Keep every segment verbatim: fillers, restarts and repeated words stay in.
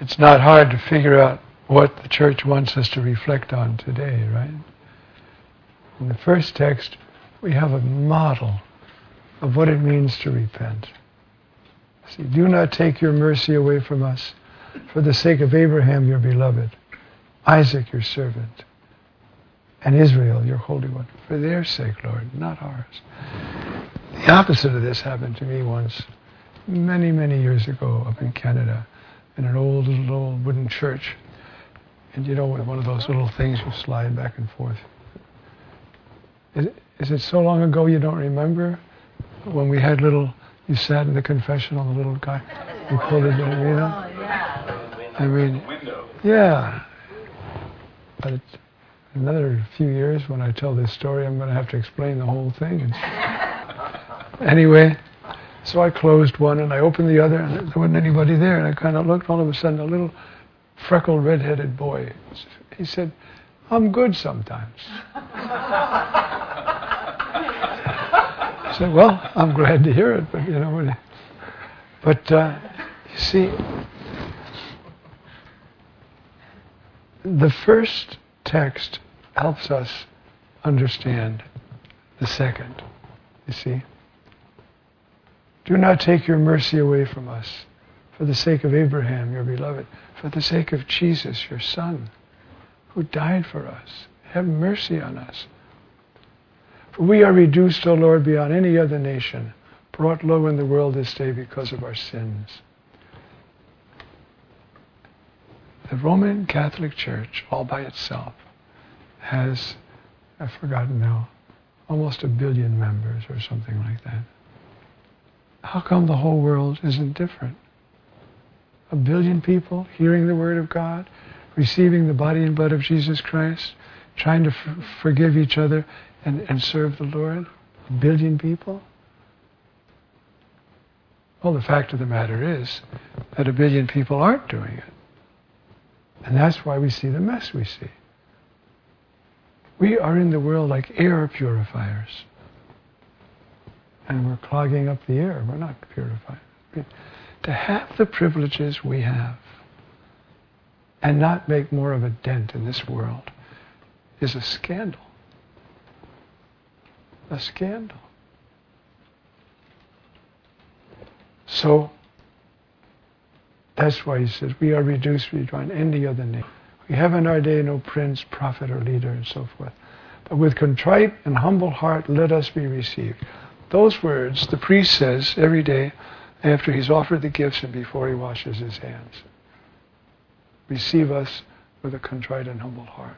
It's not hard to figure out what the church wants us to reflect on today, right? In the first text, we have a model of what it means to repent. See, do not take your mercy away from us for the sake of Abraham, your beloved, Isaac, your servant, and Israel, your Holy One. For their sake, Lord, not ours. The opposite of this happened to me once, many, many years ago up in Canada, in an old, little old wooden church. And you know, with one of those little things you slide back and forth. Is it, is it so long ago you don't remember? When we had little, you sat in the confessional, the little guy, you quoted it, you know? I mean, yeah. But it's another few years, when I tell this story, I'm going to have to explain the whole thing. Anyway, so I closed one and I opened the other, and there wasn't anybody there. And I kind of looked, all of a sudden, a little freckled, red-headed boy. He said, "I'm good sometimes." I said, "Well, I'm glad to hear it, but you know." But uh, you see, the first text helps us understand the second. You see, do not take your mercy away from us for the sake of Abraham, your beloved, for the sake of Jesus, your Son, who died for us. Have mercy on us. For we are reduced, O Lord, beyond any other nation, brought low in the world this day because of our sins. The Roman Catholic Church, all by itself, has, I've forgotten now, almost a billion members or something like that. How come the whole world isn't different? A billion people hearing the Word of God, receiving the body and blood of Jesus Christ, trying to f- forgive each other and, and serve the Lord? A billion people? Well, the fact of the matter is that a billion people aren't doing it. And that's why we see the mess we see. We are in the world like air purifiers. And we're clogging up the air. We're not purifying. To have the privileges we have and not make more of a dent in this world is a scandal. A scandal. So, that's why he says, we are reduced beyond any other name. We have in our day no prince, prophet, or leader, and so forth. But with contrite and humble heart, let us be received. Those words, the priest says every day after he's offered the gifts and before he washes his hands. Receive us with a contrite and humble heart.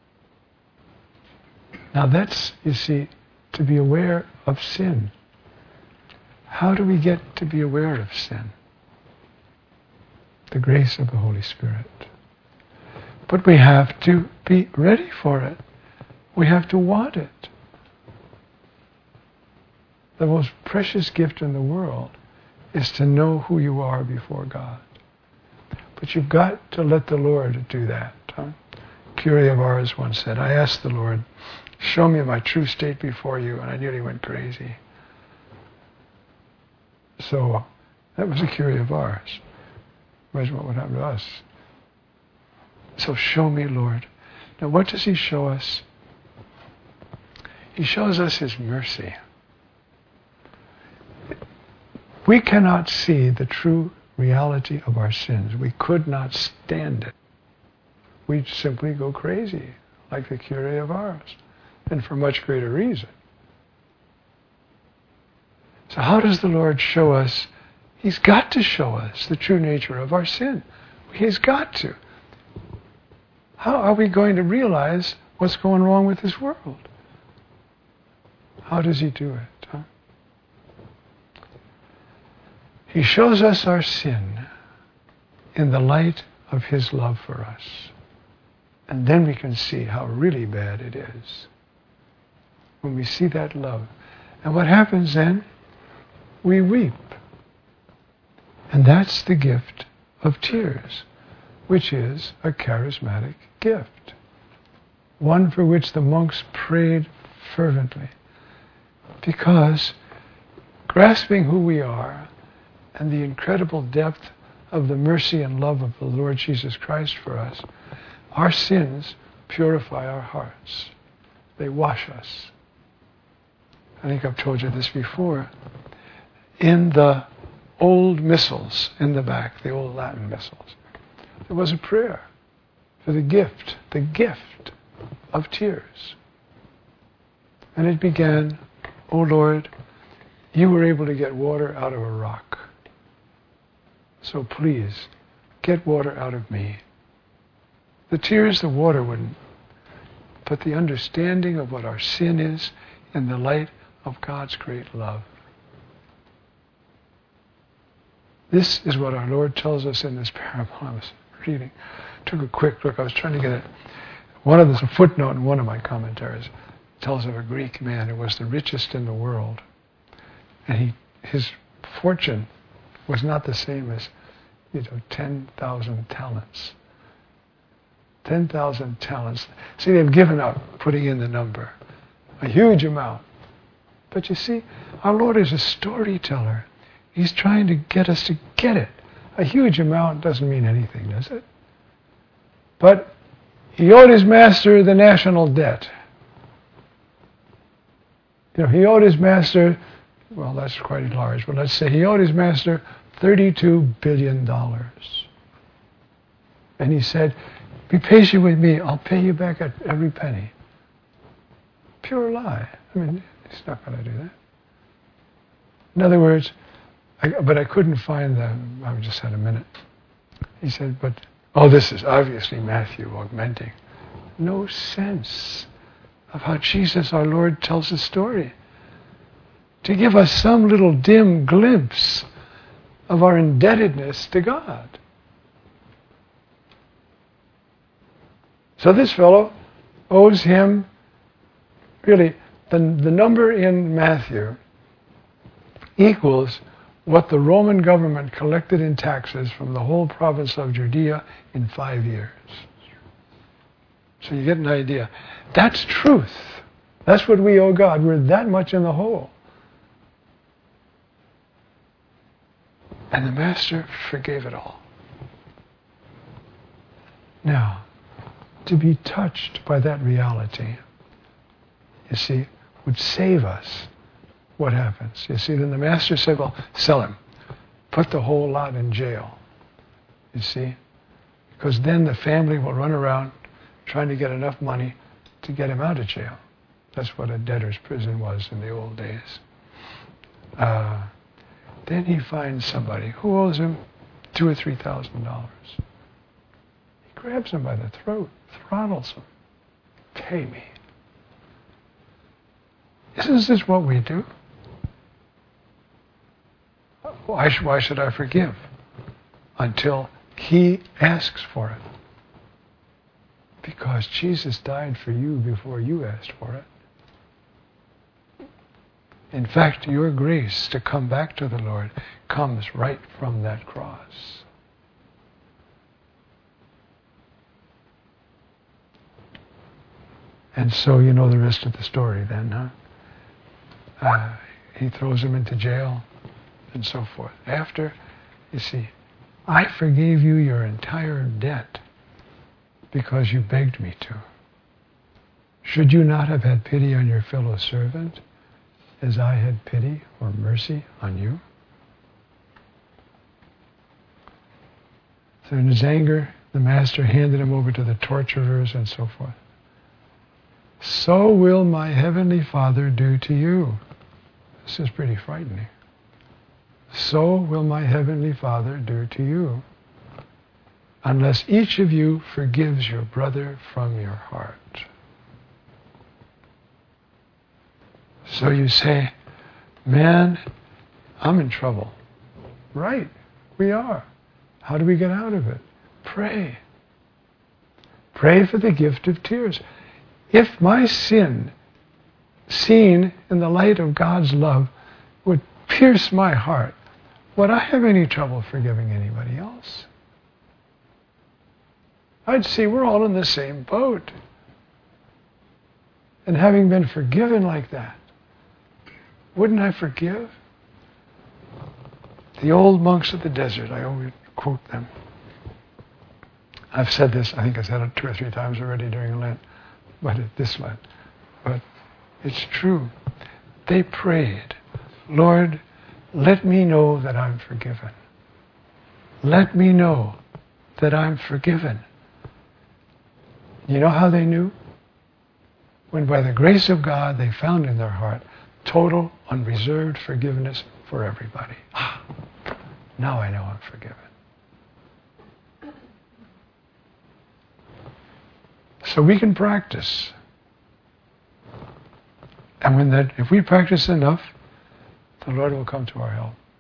Now that's, you see, to be aware of sin. How do we get to be aware of sin? The grace of the Holy Spirit. But we have to be ready for it. We have to want it. The most precious gift in the world is to know who you are before God. But you've got to let the Lord do that. Huh? A curé of ours once said, I asked the Lord, show me my true state before you, and I nearly went crazy. So that was a curé of ours. Imagine what would happen to us. So show me, Lord. Now what does he show us? He shows us his mercy. We cannot see the true reality of our sins. We could not stand it. We'd simply go crazy, like the curé of ours, and for much greater reason. So how does the Lord show us? He's got to show us the true nature of our sin. He's got to. How are we going to realize what's going wrong with this world? How does he do it? Huh? He shows us our sin in the light of his love for us. And then we can see how really bad it is. When we see that love. And what happens then? We weep. And that's the gift of tears, which is a charismatic gift. One for which the monks prayed fervently. Because grasping who we are and the incredible depth of the mercy and love of the Lord Jesus Christ for us, our sins purify our hearts. They wash us. I think I've told you this before. In the old missals in the back, the old Latin missals, there was a prayer for the gift, the gift of tears. And it began, "O Lord, you were able to get water out of a rock. So please, get water out of me." The tears, the water wouldn't. But the understanding of what our sin is in the light of God's great love. This is what our Lord tells us in this parable. I was reading, took a quick look. I was trying to get it. One of the a footnote in one of my commentaries tells of a Greek man who was the richest in the world, and he his fortune was not the same as, you know, ten thousand talents. Ten thousand talents. See, they've given up putting in the number, a huge amount. But you see, our Lord is a storyteller. He's trying to get us to get it. A huge amount doesn't mean anything, does it? But he owed his master the national debt. You know, he owed his master, well, that's quite large, but let's say he owed his master thirty-two billion dollars. And he said, "Be patient with me, I'll pay you back at every penny." Pure lie. I mean, he's not going to do that. In other words, I, but I couldn't find the, I just had a minute. He said, but, oh, this is obviously Matthew augmenting. No sense of how Jesus, our Lord, tells the story. To give us some little dim glimpse of our indebtedness to God. So this fellow owes him, really, the, the number in Matthew equals what the Roman government collected in taxes from the whole province of Judea in five years. So you get an idea. That's truth. That's what we owe God. We're that much in the hole. And the Master forgave it all. Now, to be touched by that reality, you see, would save us. What happens? You see, then the Master said, well, sell him. Put the whole lot in jail. You see? Because then the family will run around trying to get enough money to get him out of jail. That's what a debtor's prison was in the old days. Uh, then he finds somebody who owes him two or three thousand dollars. He grabs him by the throat, throttles him. Pay me. Isn't this what we do? Why, sh- why should I forgive? Until he asks for it. Because Jesus died for you before you asked for it. In fact, your grace to come back to the Lord comes right from that cross. And so you know the rest of the story then, huh? Uh, he throws him into jail and so forth. After, you see, I forgave you your entire debt because you begged me to. Should you not have had pity on your fellow servant as I had pity or mercy on you? So in his anger, the Master handed him over to the torturers and so forth. So will my heavenly Father do to you. This is pretty frightening. So will my heavenly Father do to you, unless each of you forgives your brother from your heart. So you say, man, I'm in trouble. Right, we are. How do we get out of it? Pray. Pray for the gift of tears. If my sin, seen in the light of God's love, would pierce my heart, would I have any trouble forgiving anybody else? I'd see we're all in the same boat. And having been forgiven like that, wouldn't I forgive? The old monks of the desert, I always quote them. I've said this, I think I said it two or three times already during Lent, but it, this one. But it's true. They prayed, Lord, let me know that I'm forgiven. Let me know that I'm forgiven. You know how they knew? When by the grace of God they found in their heart total, unreserved forgiveness for everybody. Ah, now I know I'm forgiven. So we can practice. And when that, if we practice enough, the Lord will come to our help.